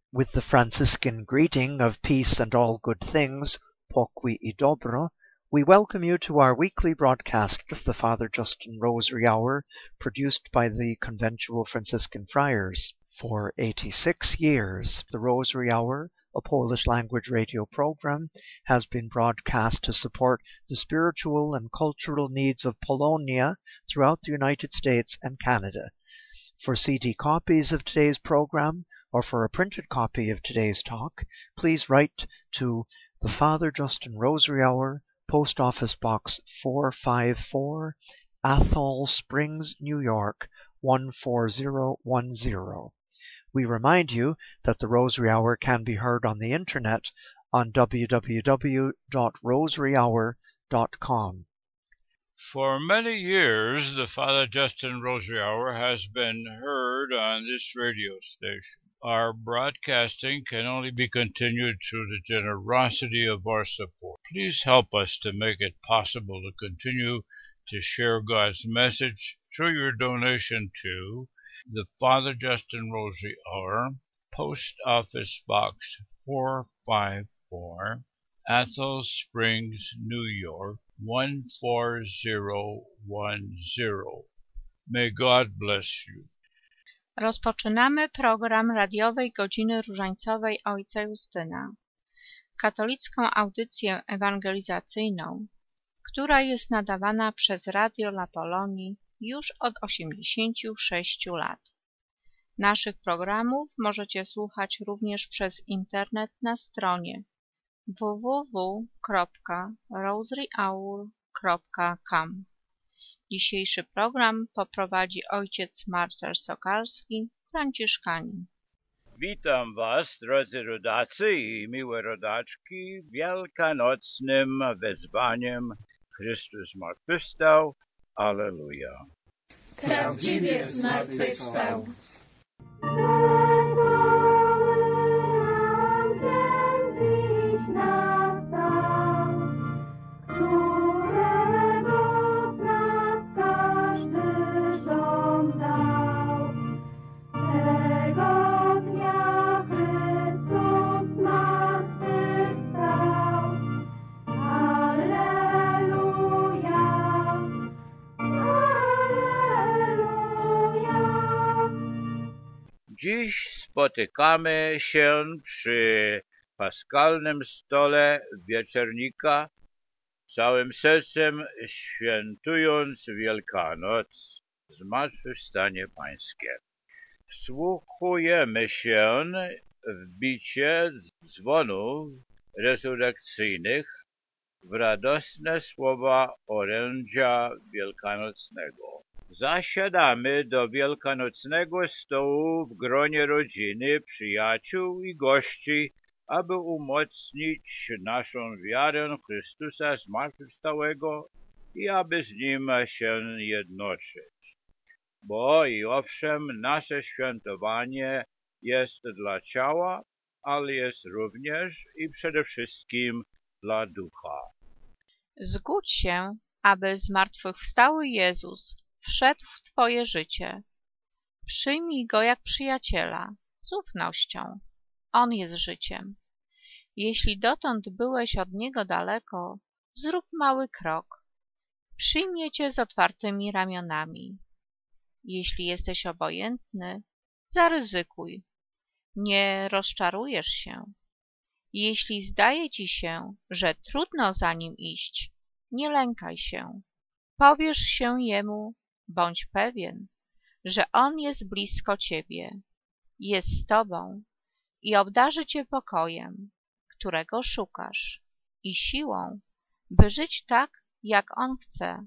With the Franciscan greeting of peace and all good things, pokój i dobro, we welcome you to our weekly broadcast of the Father Justin Rosary Hour, produced by the Conventual Franciscan Friars. For 86 years, the Rosary Hour, a Polish language radio program, has been broadcast to support the spiritual and cultural needs of Polonia throughout the United States and Canada. For CD copies of today's program, or for a printed copy of today's talk, please write to the Father Justin Rosary Hour, Post Office Box 454, Athol Springs, New York 14010. We remind you that the Rosary Hour can be heard on the internet on www.rosaryhour.com. For many years, the Father Justin Rosary Hour has been heard on this radio station. Our broadcasting can only be continued through the generosity of our support. Please help us to make it possible to continue to share God's message through your donation to the Father Justin Rosary Hour, Post Office Box 454, Athol Springs, New York 14010. May God bless you. Rozpoczynamy program radiowej Godziny Różańcowej Ojca Justyna, katolicką audycję ewangelizacyjną, która jest nadawana przez Radio La Polonii już od 86 lat. Naszych programów możecie słuchać również przez internet na stronie www.rosaryhour.com. Dzisiejszy program poprowadzi ojciec Marcel Sokalski, franciszkanin. Witam Was, drodzy rodacy i miłe rodaczki, wielkanocnym wezwaniem Chrystus zmartwychwstał. Alleluja. Prawdziwie zmartwychwstał. Dziś spotykamy się przy paskalnym stole wieczernika, całym sercem świętując Wielkanoc, zmartwychwstanie Pańskie. Wsłuchujemy się w bicie dzwonów rezurekcyjnych, w radosne słowa orędzia wielkanocnego. Zasiadamy do wielkanocnego stołu w gronie rodziny, przyjaciół i gości, aby umocnić naszą wiarę w Chrystusa zmartwychwstałego i aby z Nim się jednoczyć. Bo i owszem, nasze świętowanie jest dla ciała, ale jest również i przede wszystkim dla ducha. Zgódź się, aby zmartwychwstały Jezus wszedł w Twoje życie. Przyjmij Go jak przyjaciela, z ufnością. On jest życiem. Jeśli dotąd byłeś od Niego daleko, zrób mały krok. Przyjmie Cię z otwartymi ramionami. Jeśli jesteś obojętny, zaryzykuj. Nie rozczarujesz się. Jeśli zdaje Ci się, że trudno za Nim iść, nie lękaj się. Powierz się Jemu, bądź pewien, że On jest blisko Ciebie, jest z Tobą i obdarzy Cię pokojem, którego szukasz, i siłą, by żyć tak, jak On chce.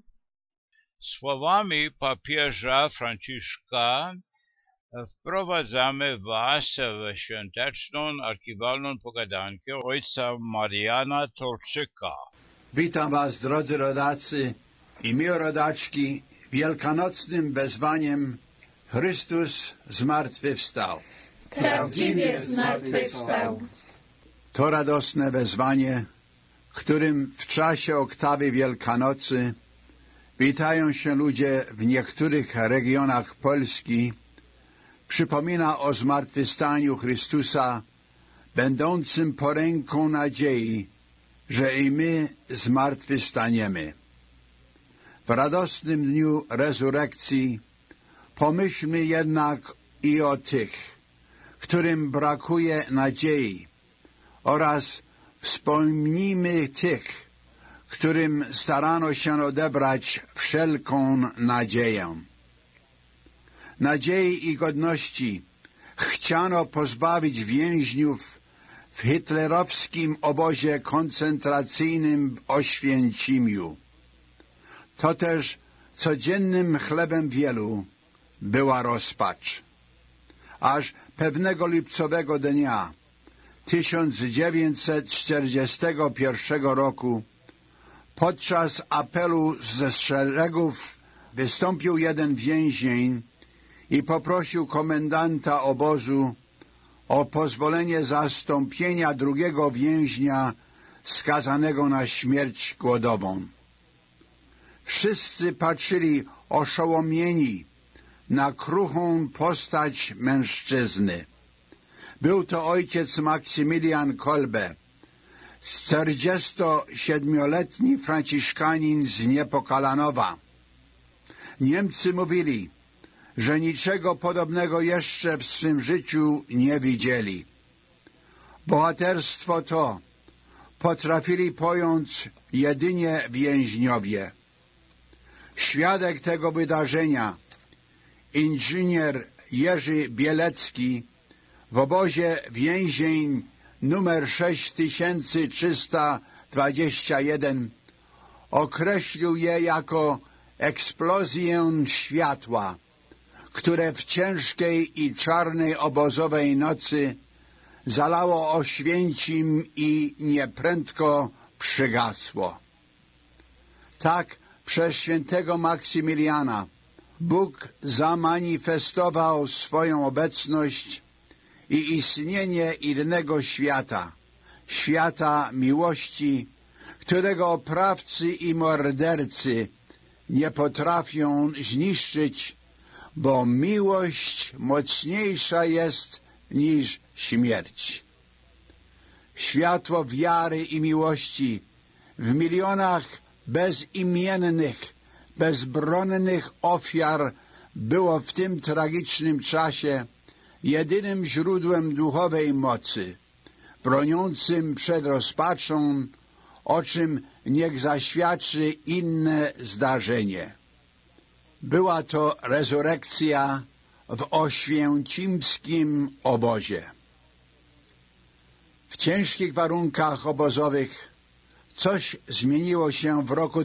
Słowami papieża Franciszka wprowadzamy Was w świąteczną, archiwalną pogadankę ojca Mariana Tolczyka. Witam Was, drodzy rodacy i miłe rodaczki, wielkanocnym wezwaniem Chrystus zmartwychwstał. Prawdziwie zmartwychwstał. To radosne wezwanie, którym w czasie oktawy Wielkanocy witają się ludzie w niektórych regionach Polski, przypomina o zmartwychwstaniu Chrystusa będącym poręką nadziei, że i my zmartwychwstaniemy. W radosnym dniu rezurekcji pomyślmy jednak i o tych, którym brakuje nadziei, oraz wspomnijmy tych, którym starano się odebrać wszelką nadzieję. Nadziei i godności chciano pozbawić więźniów w hitlerowskim obozie koncentracyjnym w Oświęcimiu. To też codziennym chlebem wielu była rozpacz. Aż pewnego lipcowego dnia 1941 roku podczas apelu ze szeregów wystąpił jeden więzień i poprosił komendanta obozu o pozwolenie zastąpienia drugiego więźnia skazanego na śmierć głodową. Wszyscy patrzyli oszołomieni na kruchą postać mężczyzny. Był to ojciec Maksymilian Kolbe, 47-letni franciszkanin z Niepokalanowa. Niemcy mówili, że niczego podobnego jeszcze w swym życiu nie widzieli. Bohaterstwo to potrafili pojąć jedynie więźniowie. Świadek tego wydarzenia, inżynier Jerzy Bielecki, w obozie więzień numer 6321 określił je jako eksplozję światła, które w ciężkiej i czarnej obozowej nocy zalało Oświęcim i nieprędko przygasło. Tak przez świętego Maksymiliana Bóg zamanifestował swoją obecność i istnienie innego świata, świata miłości, którego oprawcy i mordercy nie potrafią zniszczyć, bo miłość mocniejsza jest niż śmierć. Światło wiary i miłości w milionach bezimiennych, bezbronnych ofiar było w tym tragicznym czasie jedynym źródłem duchowej mocy, broniącym przed rozpaczą, o czym niech zaświadczy inne zdarzenie. Była to rezurekcja w oświęcimskim obozie. W ciężkich warunkach obozowych coś zmieniło się w roku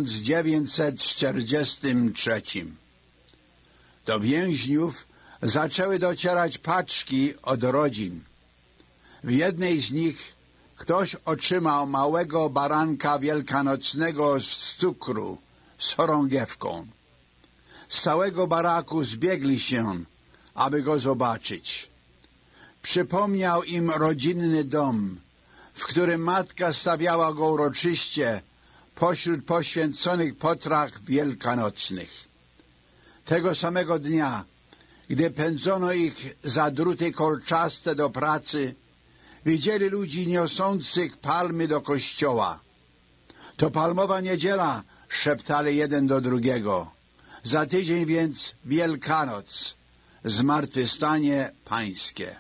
1943. Do więźniów zaczęły docierać paczki od rodzin. W jednej z nich ktoś otrzymał małego baranka wielkanocnego z cukru, z chorągiewką. Z całego baraku zbiegli się, aby go zobaczyć. Przypomniał im rodzinny dom, w którym matka stawiała go uroczyście pośród poświęconych potraw wielkanocnych. Tego samego dnia, gdy pędzono ich za druty kolczaste do pracy, widzieli ludzi niosących palmy do kościoła. To palmowa niedziela, szeptali jeden do drugiego. Za tydzień więc Wielkanoc, zmartwychwstanie pańskie.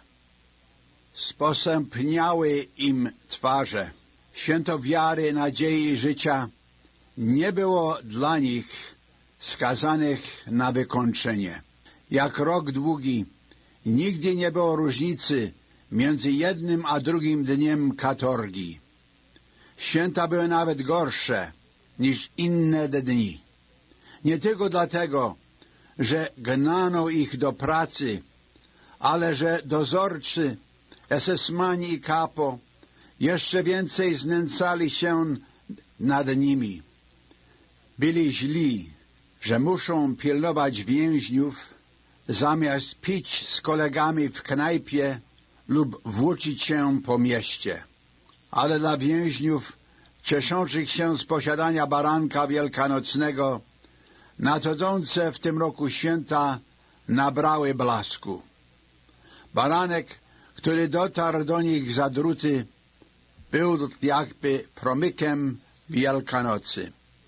Sposępniały im twarze. Święto wiary, nadziei i życia nie było dla nich skazanych na wykończenie. Jak rok długi, nigdy nie było różnicy między jednym a drugim dniem katorgi. Święta były nawet gorsze niż inne dni. Nie tylko dlatego, że gnano ich do pracy, ale że dozorcy, esesmani i kapo jeszcze więcej znęcali się nad nimi. Byli źli, że muszą pilnować więźniów, zamiast pić z kolegami w knajpie lub włóczyć się po mieście. Ale dla więźniów cieszących się z posiadania baranka wielkanocnego nadchodzące w tym roku święta nabrały blasku. Baranek, który dotarł do nich zadruty, był jakby promykiem Wielkanocy.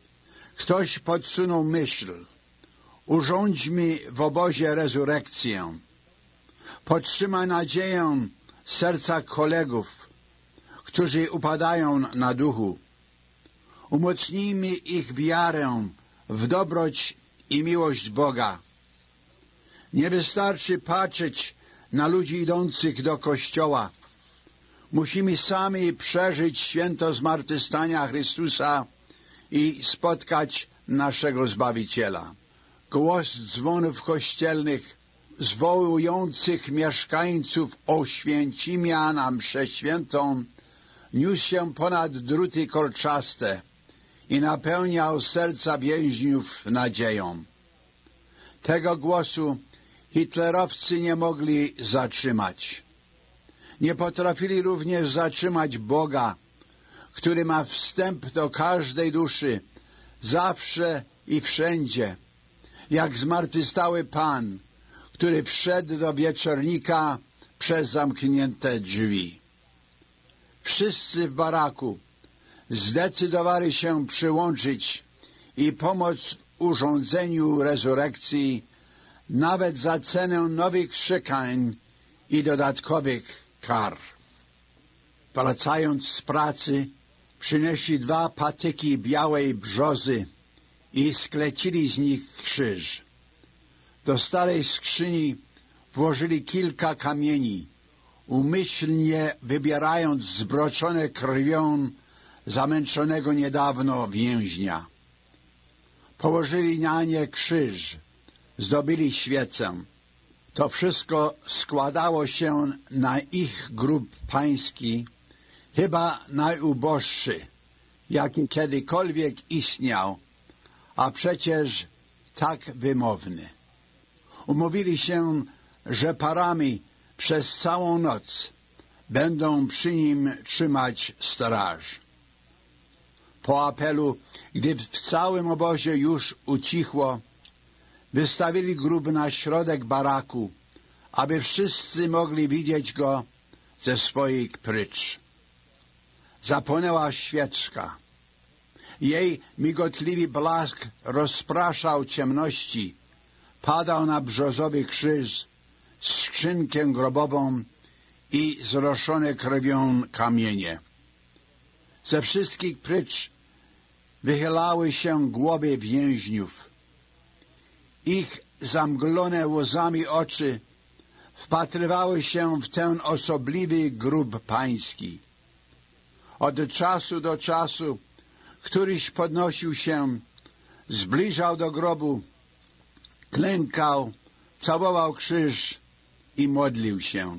Ktoś podsunął myśl: urządźmy w obozie rezurekcję. Podtrzymaj nadzieję serca kolegów, którzy upadają na duchu. Umocnijmy ich wiarę w dobroć i miłość Boga. Nie wystarczy patrzeć na ludzi idących do kościoła. Musimy sami przeżyć święto zmartwychwstania Chrystusa i spotkać naszego Zbawiciela. Głos dzwonów kościelnych zwołujących mieszkańców Oświęcimia na mszę świętą niósł się ponad druty kolczaste i napełniał serca więźniów nadzieją. Tego głosu hitlerowcy nie mogli zatrzymać. Nie potrafili również zatrzymać Boga, który ma wstęp do każdej duszy, zawsze i wszędzie, jak zmartwychwstały Pan, który wszedł do wieczornika przez zamknięte drzwi. Wszyscy w baraku zdecydowali się przyłączyć i pomóc w urządzeniu rezurekcji, nawet za cenę nowych szykań i dodatkowych kar. Wracając z pracy, przynieśli 2 patyki białej brzozy i sklecili z nich krzyż. Do starej skrzyni włożyli kilka kamieni, umyślnie wybierając zbroczone krwią zamęczonego niedawno więźnia. Położyli na nie krzyż, zdobili świecę. To wszystko składało się na ich grób pański, chyba najuboższy, jaki kiedykolwiek istniał, a przecież tak wymowny. Umówili się, że parami przez całą noc będą przy nim trzymać straż. Po apelu, gdy w całym obozie już ucichło, wystawili grób na środek baraku, aby wszyscy mogli widzieć go ze swoich prycz. Zapłonęła świeczka. Jej migotliwy blask rozpraszał ciemności, padał na brzozowy krzyż, skrzynkę grobową i zroszone krwią kamienie. Ze wszystkich prycz wychylały się głowy więźniów. Ich zamglone łzami oczy wpatrywały się w ten osobliwy grób pański. Od czasu do czasu któryś podnosił się, zbliżał do grobu, klękał, całował krzyż i modlił się.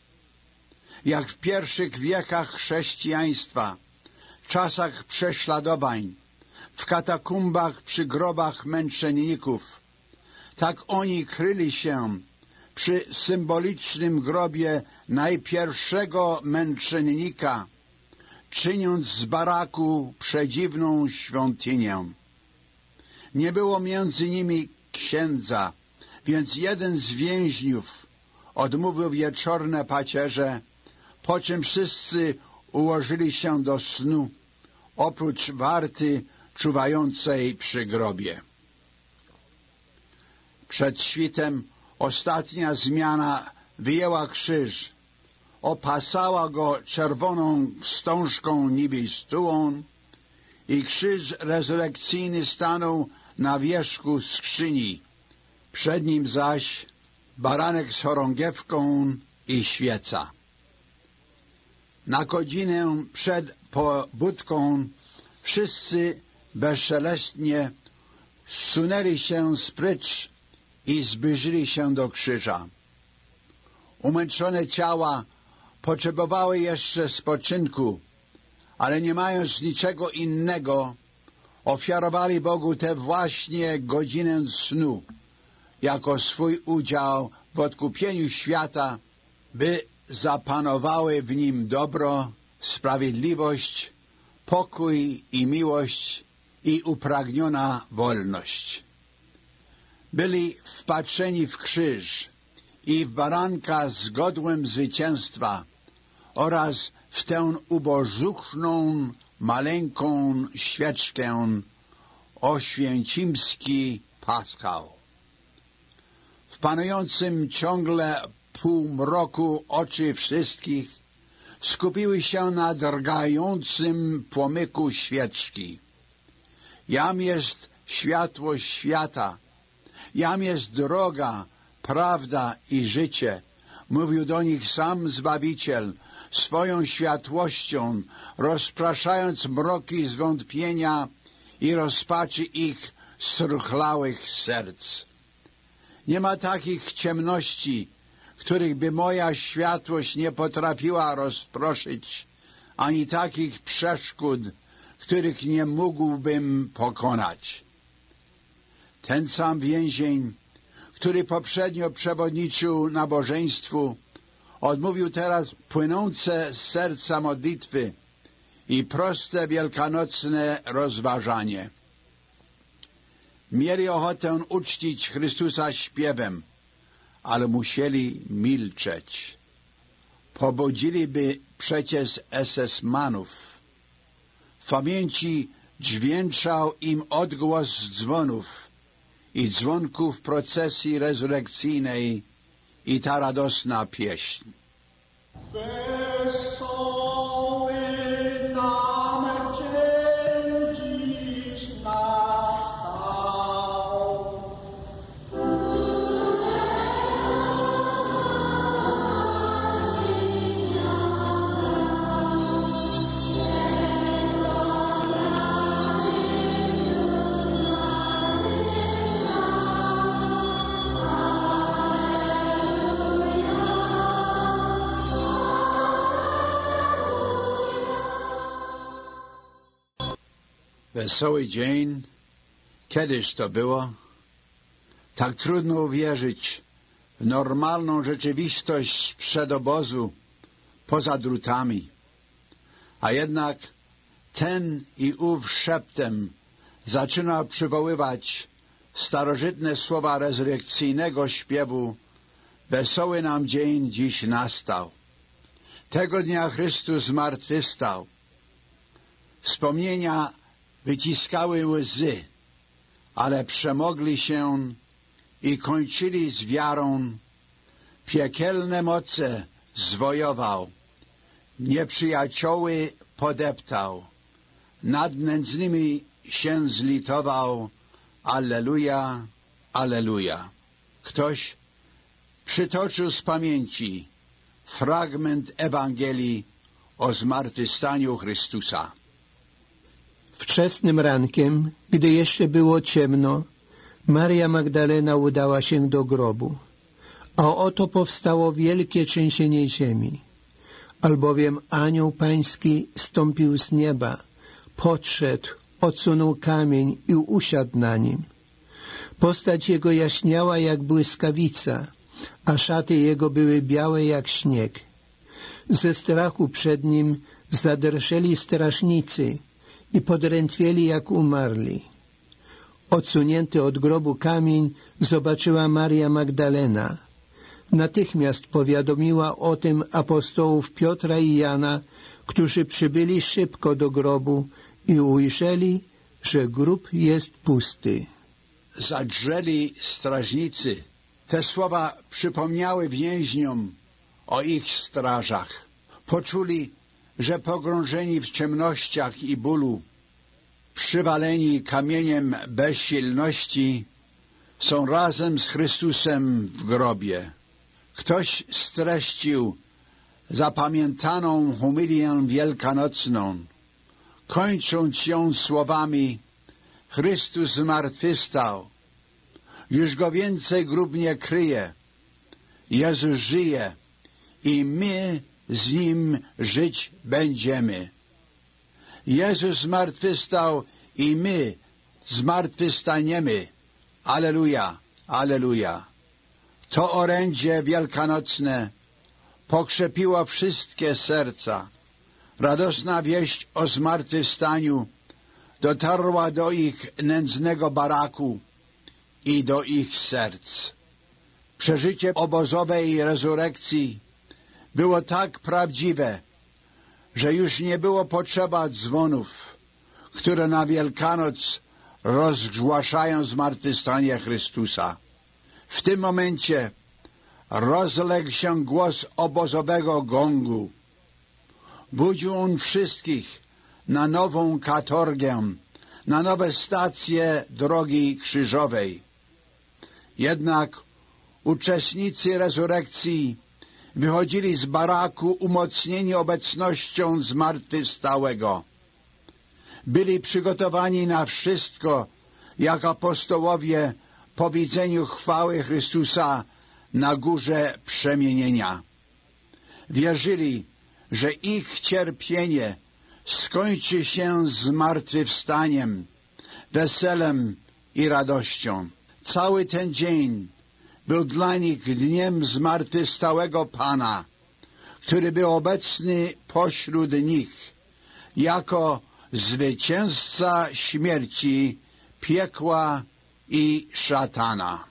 Jak w pierwszych wiekach chrześcijaństwa, czasach prześladowań, w katakumbach przy grobach męczenników, tak oni kryli się przy symbolicznym grobie najpierwszego męczennika, czyniąc z baraku przedziwną świątynię. Nie było między nimi księdza, więc jeden z więźniów odmówił wieczorne pacierze, po czym wszyscy ułożyli się do snu, oprócz warty czuwającej przy grobie. Przed świtem ostatnia zmiana wyjęła krzyż, opasała go czerwoną wstążką niby stułą i krzyż rezurekcyjny stanął na wierzchu skrzyni. Przed nim zaś baranek z chorągiewką i świeca. Na godzinę przed pobudką wszyscy bezszelestnie zsunęli się z prycz i zbliżyli się do krzyża. Umęczone ciała potrzebowały jeszcze spoczynku, ale nie mając niczego innego, ofiarowali Bogu tę właśnie godzinę snu jako swój udział w odkupieniu świata, by zapanowały w nim dobro, sprawiedliwość, pokój i miłość i upragniona wolność. Byli wpatrzeni w krzyż i w baranka z godłem zwycięstwa oraz w tę ubożuchną, maleńką świeczkę oświęcimski paschał. W panującym ciągle półmroku oczy wszystkich skupiły się na drgającym płomyku świeczki. Jam jest światłość świata, jam jest droga, prawda i życie, mówił do nich sam Zbawiciel, swoją światłością, rozpraszając mroki zwątpienia i rozpaczy ich struchlałych serc. Nie ma takich ciemności, których by moja światłość nie potrafiła rozproszyć, ani takich przeszkód, których nie mógłbym pokonać. Ten sam więzień, który poprzednio przewodniczył nabożeństwu, odmówił teraz płynące z serca modlitwy i proste wielkanocne rozważanie. Mieli ochotę uczcić Chrystusa śpiewem, ale musieli milczeć. Pobudziliby przecież SS-manów. W pamięci dźwięczał im odgłos dzwonów i dzwonków procesji rezurekcyjnej i ta radosna pieśń. Wesoły dzień, kiedyś to było. Tak trudno uwierzyć w normalną rzeczywistość sprzed obozu, poza drutami. A jednak ten i ów szeptem zaczyna przywoływać starożytne słowa rezurekcyjnego śpiewu: wesoły nam dzień dziś nastał. Tego dnia Chrystus zmartwychwstał. Wspomnienia wyciskały łzy, ale przemogli się i kończyli z wiarą. Piekielne moce zwojował, nieprzyjacioły podeptał, nad nędznymi się zlitował. Alleluja, alleluja. Ktoś przytoczył z pamięci fragment Ewangelii o zmartwychwstaniu Chrystusa. Wczesnym rankiem, gdy jeszcze było ciemno, Maria Magdalena udała się do grobu, a oto powstało wielkie trzęsienie ziemi, albowiem anioł pański stąpił z nieba, podszedł, odsunął kamień i usiadł na nim. Postać jego jaśniała jak błyskawica, a szaty jego były białe jak śnieg. Ze strachu przed nim zadrżeli strażnicy i podrętwieli jak umarli. Odsunięty od grobu kamień zobaczyła Maria Magdalena. Natychmiast powiadomiła o tym apostołów Piotra i Jana, którzy przybyli szybko do grobu i ujrzeli, że grób jest pusty. Zadrżeli strażnicy. Te słowa przypomniały więźniom o ich strażach. Poczuli, że pogrążeni w ciemnościach i bólu, przywaleni kamieniem bezsilności, są razem z Chrystusem w grobie. Ktoś streścił zapamiętaną homilię wielkanocną, kończąc ją słowami: Chrystus zmartwychwstał, już go więcej grób nie kryje. Jezus żyje i my z Nim żyć będziemy. Jezus zmartwychwstał i my zmartwychwstaniemy. Alleluja, alleluja. To orędzie wielkanocne pokrzepiło wszystkie serca. Radosna wieść o zmartwychwstaniu dotarła do ich nędznego baraku i do ich serc. Przeżycie obozowej rezurekcji było tak prawdziwe, że już nie było potrzeba dzwonów, które na Wielkanoc rozgłaszają zmartwychwstanie Chrystusa. W tym momencie rozległ się głos obozowego gongu. Budził on wszystkich na nową katorgę, na nowe stacje drogi krzyżowej. Jednak uczestnicy rezurekcji wychodzili z baraku umocnieni obecnością zmartwychwstałego. Byli przygotowani na wszystko, jak apostołowie po widzeniu chwały Chrystusa na górze przemienienia. Wierzyli, że ich cierpienie skończy się zmartwychwstaniem, weselem i radością. Cały ten dzień był dla nich dniem zmartwychwstałego Pana, który był obecny pośród nich jako zwycięzca śmierci, piekła i szatana.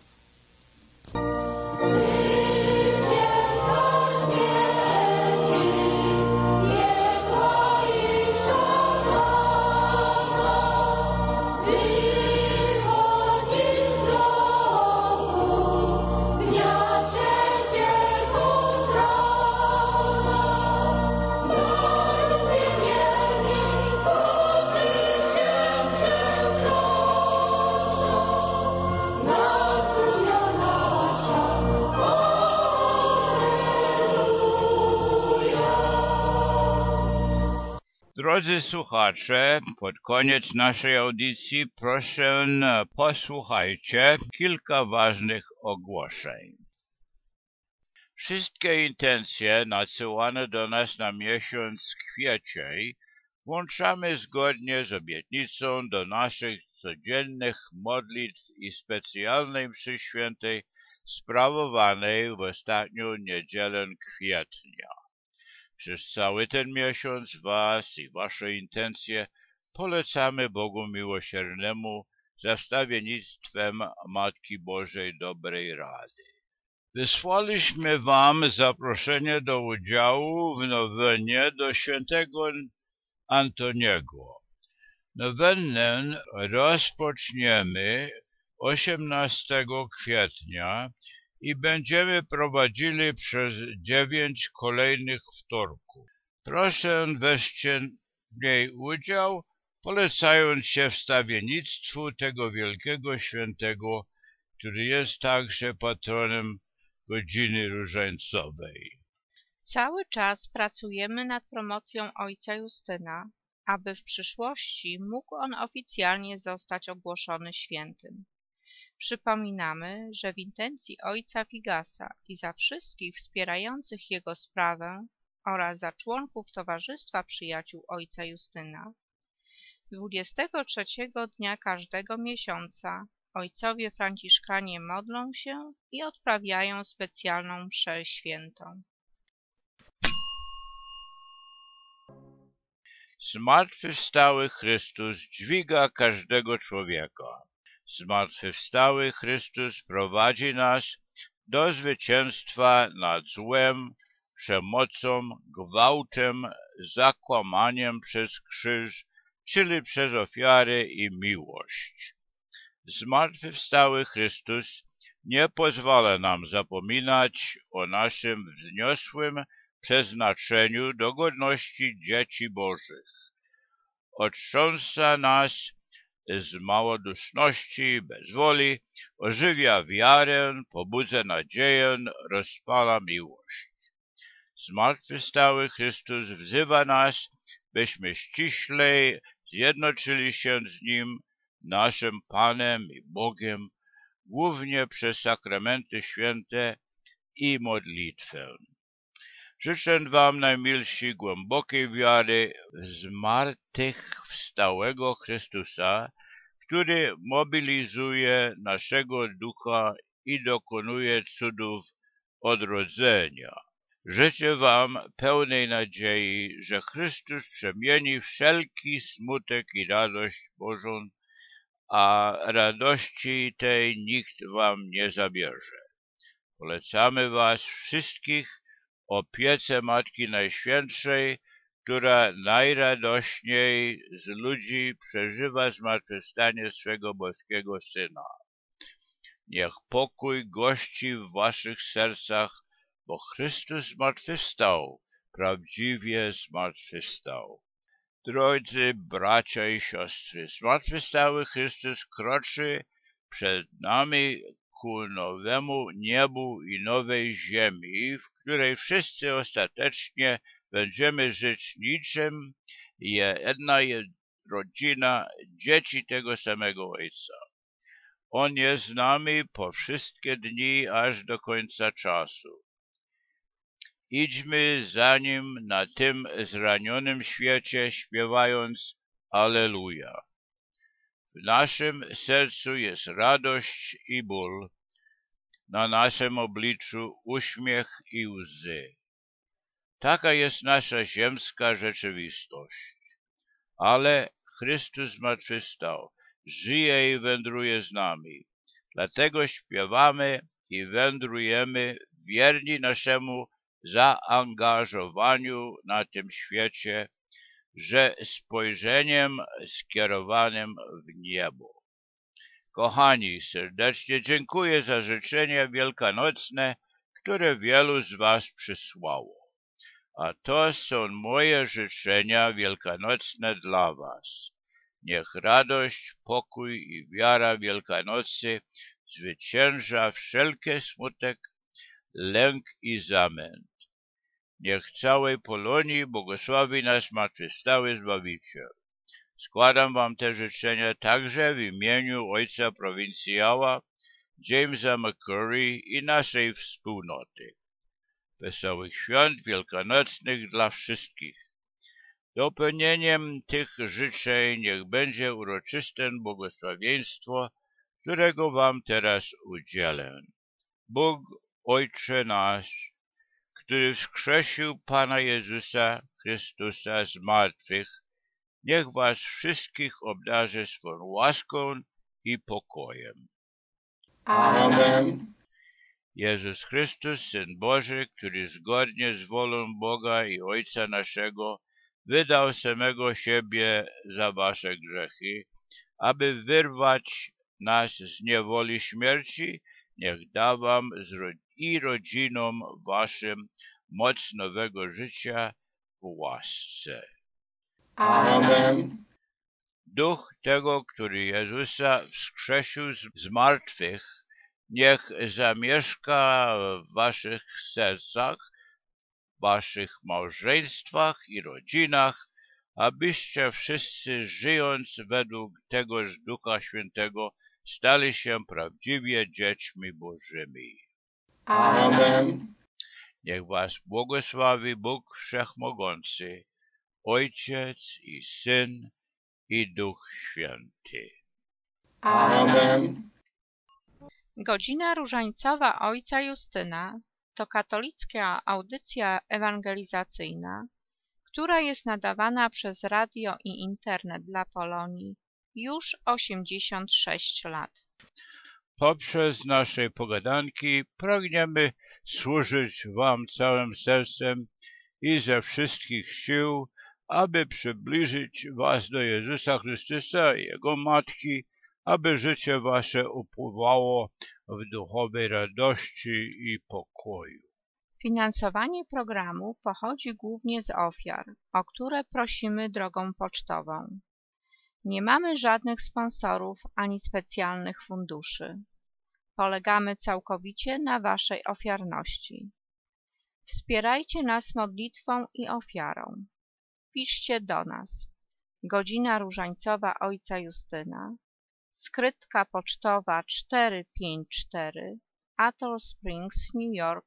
Drodzy słuchacze, pod koniec naszej audycji proszę posłuchajcie kilka ważnych ogłoszeń. Wszystkie intencje nadsyłane do nas na miesiąc kwiecień włączamy zgodnie z obietnicą do naszych codziennych modlitw i specjalnej mszy świętej sprawowanej w ostatnią niedzielę kwietnia. Przez cały ten miesiąc was i wasze intencje polecamy Bogu Miłosiernemu za wstawiennictwem Matki Bożej Dobrej Rady. Wysłaliśmy wam zaproszenie do udziału w nowenie do świętego Antoniego. Nowennę rozpoczniemy 18 kwietnia i będziemy prowadzili przez 9 kolejnych wtorków. Proszę weźcie w niej udział, polecając się wstawiennictwu tego wielkiego świętego, który jest także patronem godziny różańcowej. Cały czas pracujemy nad promocją ojca Justyna, aby w przyszłości mógł on oficjalnie zostać ogłoszony świętym. Przypominamy, że w intencji ojca Wigasa i za wszystkich wspierających jego sprawę oraz za członków Towarzystwa Przyjaciół ojca Justyna 23 dnia każdego miesiąca ojcowie franciszkanie modlą się i odprawiają specjalną mszę świętą. Zmartwychwstały Chrystus dźwiga każdego człowieka. Zmartwychwstały Chrystus prowadzi nas do zwycięstwa nad złem, przemocą, gwałtem, zakłamaniem przez krzyż, czyli przez ofiarę i miłość. Zmartwychwstały Chrystus nie pozwala nam zapominać o naszym wzniosłym przeznaczeniu do godności dzieci Bożych. Otrząsa nas z małoduszności i bezwoli, ożywia wiarę, pobudza nadzieję, rozpala miłość. Zmartwychwstały Chrystus wzywa nas, byśmy ściślej zjednoczyli się z Nim, naszym Panem i Bogiem, głównie przez sakramenty święte i modlitwę. Życzę wam, najmilsi, głębokiej wiary w zmartwychwstałego Chrystusa, który mobilizuje naszego ducha i dokonuje cudów odrodzenia. Życzę wam pełnej nadziei, że Chrystus przemieni wszelki smutek i radość Bożą, a radości tej nikt wam nie zabierze. Polecamy was wszystkich opiece Matki Najświętszej, która najradośniej z ludzi przeżywa zmartwychwstanie swego boskiego Syna. Niech pokój gości w waszych sercach, bo Chrystus zmartwychwstał, prawdziwie zmartwychwstał. Drodzy bracia i siostry, zmartwychwstały Chrystus kroczy przed nami ku nowemu niebu i nowej ziemi, w której wszyscy ostatecznie będziemy żyć niczym jedna rodzina, dzieci tego samego Ojca. On jest z nami po wszystkie dni, aż do końca czasu. Idźmy za Nim na tym zranionym świecie, śpiewając Alleluja. W naszym sercu jest radość i ból, na naszym obliczu uśmiech i łzy. Taka jest nasza ziemska rzeczywistość. Ale Chrystus zmartwychwstał, żyje i wędruje z nami. Dlatego śpiewamy i wędrujemy wierni naszemu zaangażowaniu na tym świecie, że spojrzeniem skierowanym w niebo. Kochani, serdecznie dziękuję za życzenia wielkanocne, które wielu z was przysłało. A to są moje życzenia wielkanocne dla was. Niech radość, pokój i wiara Wielkanocy zwycięża wszelki smutek, lęk i zamęt. Niech całej Polonii błogosławi nasz zmartwychwstały Zbawiciel. Składam wam te życzenia także w imieniu ojca prowincjała Jamesa McCurry i naszej wspólnoty. Wesołych świąt wielkanocnych dla wszystkich. Dopełnieniem tych życzeń niech będzie uroczyste błogosławieństwo, którego wam teraz udzielę. Bóg, Ojcze nasz, który wskrzesił Pana Jezusa Chrystusa z martwych, niech was wszystkich obdarzy swą łaską i pokojem. Amen. Jezus Chrystus, Syn Boży, który zgodnie z wolą Boga i Ojca naszego wydał samego siebie za wasze grzechy, aby wyrwać nas z niewoli śmierci, niech da wam i rodzinom waszym moc nowego życia w łasce. Amen. Duch tego, który Jezusa wskrzesił z martwych, niech zamieszka w waszych sercach, w waszych małżeństwach i rodzinach, abyście wszyscy, żyjąc według tegoż Ducha Świętego, stali się prawdziwie dziećmi Bożymi. Amen. Niech was błogosławi Bóg Wszechmogący, Ojciec i Syn i Duch Święty. Amen. Godzina różańcowa ojca Justyna to katolicka audycja ewangelizacyjna, która jest nadawana przez radio i internet dla Polonii już 86 lat. Poprzez nasze pogadanki pragniemy służyć wam całym sercem i ze wszystkich sił, aby przybliżyć was do Jezusa Chrystusa i Jego Matki, aby życie wasze upływało w duchowej radości i pokoju. Finansowanie programu pochodzi głównie z ofiar, o które prosimy drogą pocztową. Nie mamy żadnych sponsorów ani specjalnych funduszy. Polegamy całkowicie na waszej ofiarności. Wspierajcie nas modlitwą i ofiarą. Piszcie do nas. Godzina różańcowa ojca Justyna, skrytka pocztowa 454, Atoll Springs, New York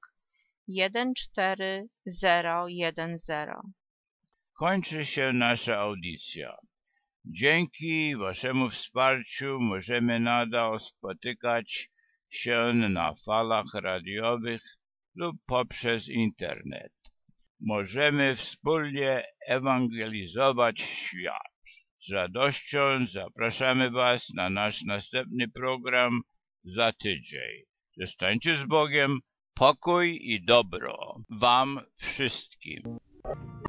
14010. Kończy się nasza audycja. Dzięki waszemu wsparciu możemy nadal spotykać się na falach radiowych lub poprzez internet. Możemy wspólnie ewangelizować świat. Z radością zapraszamy was na nasz następny program za tydzień. Zostańcie z Bogiem, Pokój i dobro wam wszystkim.